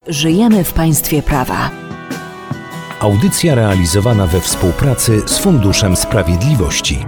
Żyjemy w państwie prawa. Audycja realizowana we współpracy z Funduszem Sprawiedliwości.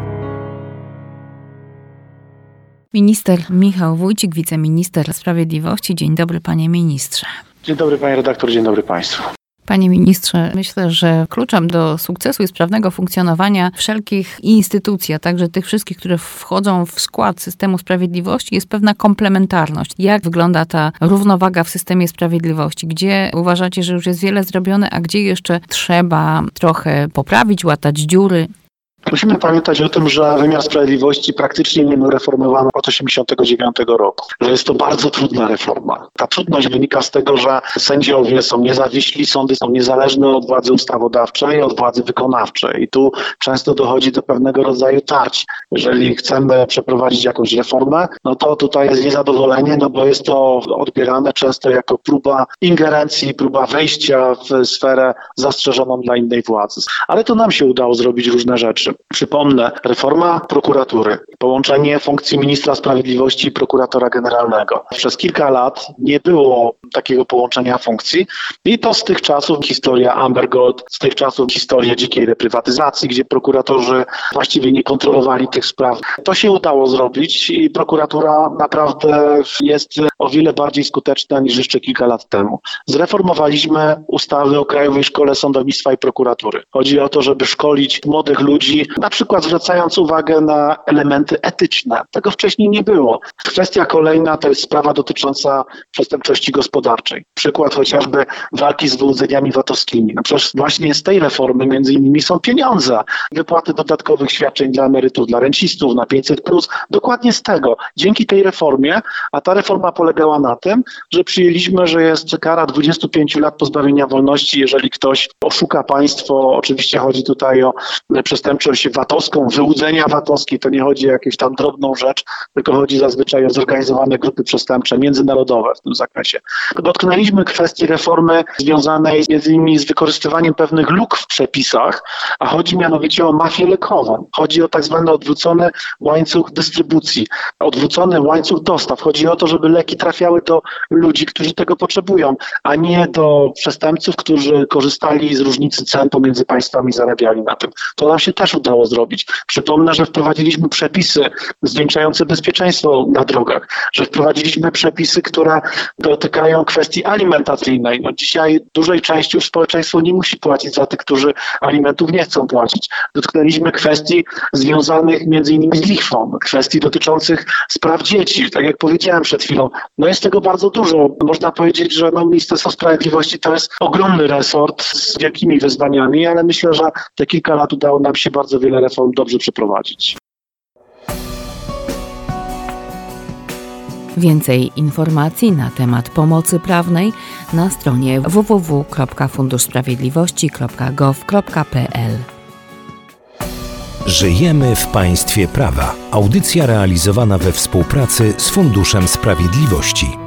Minister Michał Wójcik, wiceminister sprawiedliwości. Dzień dobry, panie ministrze. Dzień dobry, panie redaktor, dzień dobry państwu. Panie ministrze, myślę, że kluczem do sukcesu i sprawnego funkcjonowania wszelkich instytucji, a także tych wszystkich, które wchodzą w skład systemu sprawiedliwości, jest pewna komplementarność. Jak wygląda ta równowaga w systemie sprawiedliwości? Gdzie uważacie, że już jest wiele zrobione, a gdzie jeszcze trzeba trochę poprawić, łatać dziury? Musimy pamiętać o tym, że wymiar sprawiedliwości praktycznie nie był reformowany od 1989 roku. Że jest to bardzo trudna reforma. Ta trudność wynika z tego, że sędziowie są niezawiśli, sądy są niezależne od władzy ustawodawczej, od władzy wykonawczej. I tu często dochodzi do pewnego rodzaju tarć. Jeżeli chcemy przeprowadzić jakąś reformę, no to tutaj jest niezadowolenie, no bo jest to odbierane często jako próba ingerencji, próba wejścia w sferę zastrzeżoną dla innej władzy. Ale to nam się udało zrobić różne rzeczy. Przypomnę, reforma prokuratury, połączenie funkcji ministra sprawiedliwości i prokuratora generalnego. Przez kilka lat nie było takiego połączenia funkcji i to z tych czasów historia Amber Gold, z tych czasów historia dzikiej reprywatyzacji, gdzie prokuratorzy właściwie nie kontrolowali tych spraw. To się udało zrobić i prokuratura naprawdę jest o wiele bardziej skuteczna niż jeszcze kilka lat temu. Zreformowaliśmy ustawy o Krajowej Szkole Sądownictwa i Prokuratury. Chodzi o to, żeby szkolić młodych ludzi, na przykład zwracając uwagę na elementy etyczne. Tego wcześniej nie było. Kwestia kolejna to jest sprawa dotycząca przestępczości gospodarczej. Przykład chociażby walki z wyłudzeniami VAT-owskimi. No przecież właśnie z tej reformy między innymi są pieniądze. Wypłaty dodatkowych świadczeń dla emerytów, dla rencistów, na 500+. Dokładnie z tego. Dzięki tej reformie, a ta reforma polegała na tym, że przyjęliśmy, że jest kara 25 lat pozbawienia wolności, jeżeli ktoś oszuka państwo. Oczywiście chodzi tutaj o przestępczość VAT-owską, wyłudzenia VAT-owskie. To nie chodzi o jakąś tam drobną rzecz, tylko chodzi zazwyczaj o zorganizowane grupy przestępcze, międzynarodowe w tym zakresie. Dotknęliśmy kwestii reformy związanej między innymi z wykorzystywaniem pewnych luk w przepisach, a chodzi mianowicie o mafię lekową. Chodzi o tak zwany odwrócony łańcuch dystrybucji, odwrócony łańcuch dostaw. Chodzi o to, żeby leki trafiały do ludzi, którzy tego potrzebują, a nie do przestępców, którzy korzystali z różnicy cen pomiędzy państwami i zarabiali na tym. To nam się też udało zrobić. Przypomnę, że wprowadziliśmy przepisy zwiększające bezpieczeństwo na drogach, że wprowadziliśmy przepisy, które dotykają kwestii alimentacyjnej. No dzisiaj dużej części już społeczeństwo nie musi płacić za tych, którzy alimentów nie chcą płacić. Dotknęliśmy kwestii związanych między innymi z lichwą, kwestii dotyczących spraw dzieci. Tak jak powiedziałem przed chwilą, no jest tego bardzo dużo. Można powiedzieć, że Ministerstwo Sprawiedliwości to jest ogromny resort z wielkimi wyzwaniami, ale myślę, że te kilka lat udało nam się bardzo wiele reform dobrze przeprowadzić. Więcej informacji na temat pomocy prawnej na stronie www.funduszsprawiedliwości.gov.pl. Żyjemy w państwie prawa. Audycja realizowana we współpracy z Funduszem Sprawiedliwości.